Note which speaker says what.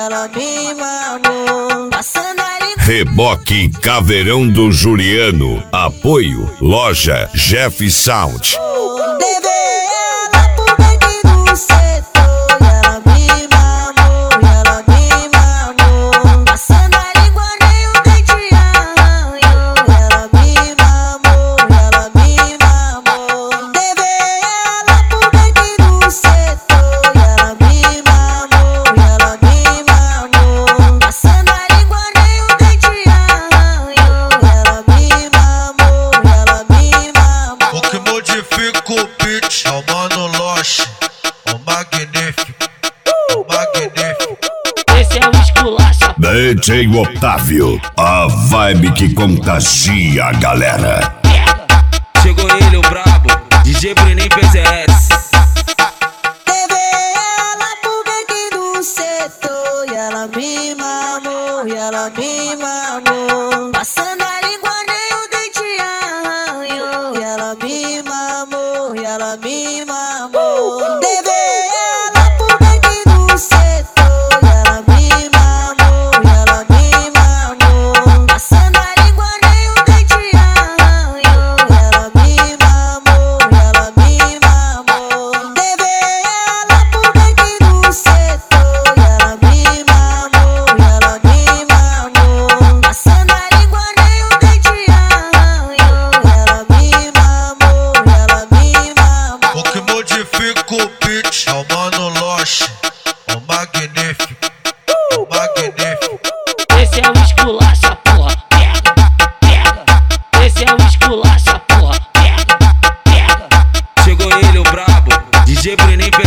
Speaker 1: ela me mamou. Passando ali.
Speaker 2: Reboque Caveirão do Juliano. Apoio Loja Jeff Sound.
Speaker 1: Levei ela pro baile do setor e ela me mamou, passando a língua nem o dente arranhou. Ela me mamou, levei ela pro baile do setor e ela me mamou, passando a língua nem o dente arranhou. Ela me mamou.
Speaker 3: O que modifica o beat é o Mano Loche, o magnífico,
Speaker 4: Esse é o esculacha.
Speaker 2: DJ Otávio, a vibe que contagia a galera.
Speaker 5: Chegou ele, o brabo, DJ Bruninho PZS.
Speaker 1: Levei ela pro baile do setor e ela me mamou, passando a língua nem o dente arranhou. Ela me mamou, levei ela pro baile do setor e ela me mamou, passando a língua nem o dente arranhou. Ela me mamou, levei ela pro baile do setor e ela me mamou, passando a língua nem o dente arranhou. Ela me mamou.
Speaker 3: o que modifica o beat é o Mano Loche, o magnífico,
Speaker 4: Esse é o esculacha, porra. Pega. Esse é o esculacha, porra. Pega.
Speaker 5: Chegou ele, o brabo, DJ Bruninho PZS.